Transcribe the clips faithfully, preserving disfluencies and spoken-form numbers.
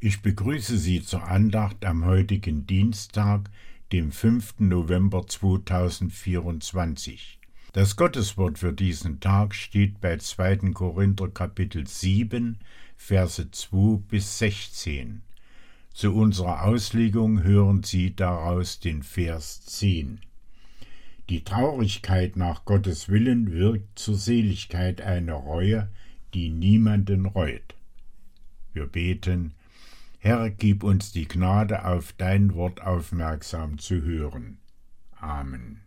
Ich begrüße Sie zur Andacht am heutigen Dienstag, dem fünften November zweitausendvierundzwanzig. Das Gotteswort für diesen Tag steht bei zweiten Korinther Kapitel sieben, Verse zwei bis sechzehn. Zu unserer Auslegung hören Sie daraus den Vers zehn. Die Traurigkeit nach Gottes Willen wirkt zur Seligkeit eine Reue, die niemanden reut. Wir beten: Herr, gib uns die Gnade, auf dein Wort aufmerksam zu hören. Amen.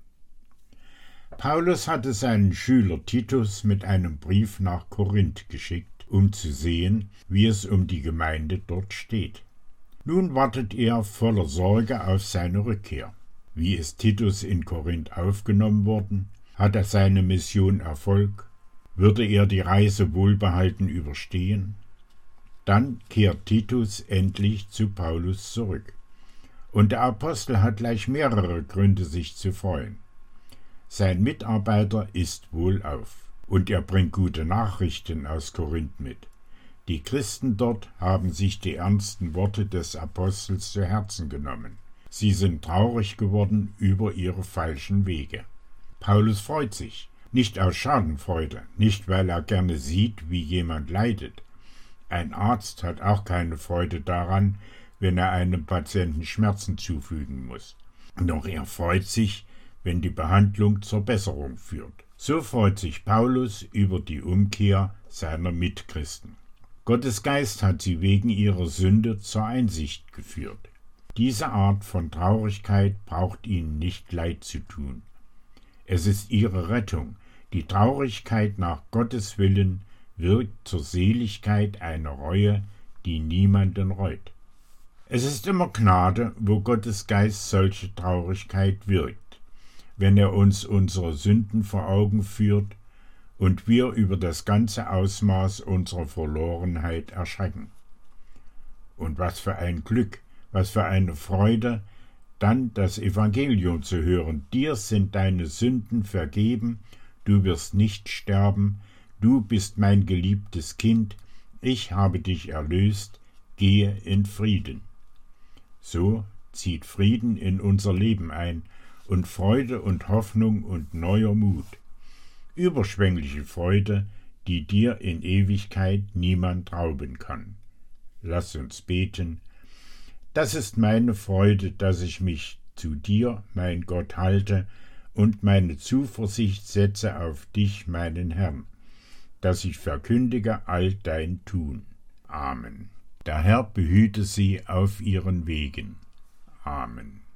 Paulus hatte seinen Schüler Titus mit einem Brief nach Korinth geschickt, um zu sehen, wie es um die Gemeinde dort steht. Nun wartet er voller Sorge auf seine Rückkehr. Wie ist Titus in Korinth aufgenommen worden? Hat er seine Mission Erfolg? Würde er die Reise wohlbehalten überstehen? Dann kehrt Titus endlich zu Paulus zurück. Und der Apostel hat gleich mehrere Gründe, sich zu freuen. Sein Mitarbeiter ist wohlauf und er bringt gute Nachrichten aus Korinth mit. Die Christen dort haben sich die ernsten Worte des Apostels zu Herzen genommen. Sie sind traurig geworden über ihre falschen Wege. Paulus freut sich, nicht aus Schadenfreude, nicht weil er gerne sieht, wie jemand leidet. Ein Arzt hat auch keine Freude daran, wenn er einem Patienten Schmerzen zufügen muss. Doch er freut sich, wenn die Behandlung zur Besserung führt. So freut sich Paulus über die Umkehr seiner Mitchristen. Gottes Geist hat sie wegen ihrer Sünde zur Einsicht geführt. Diese Art von Traurigkeit braucht ihnen nicht leid zu tun. Es ist ihre Rettung. Die Traurigkeit nach Gottes Willen wirkt zur Seligkeit eine Reue, die niemanden reut. Es ist immer Gnade, wo Gottes Geist solche Traurigkeit wirkt, wenn er uns unsere Sünden vor Augen führt und wir über das ganze Ausmaß unserer Verlorenheit erschrecken. Und was für ein Glück, was für eine Freude, dann das Evangelium zu hören: Dir sind deine Sünden vergeben, du wirst nicht sterben, du bist mein geliebtes Kind, ich habe dich erlöst, gehe in Frieden. So zieht Frieden in unser Leben ein und Freude und Hoffnung und neuer Mut. Überschwängliche Freude, die dir in Ewigkeit niemand rauben kann. Lass uns beten. Das ist meine Freude, dass ich mich zu dir, mein Gott, halte und meine Zuversicht setze auf dich, meinen Herrn, dass ich verkündige all dein Tun. Amen. Der Herr behüte sie auf ihren Wegen. Amen.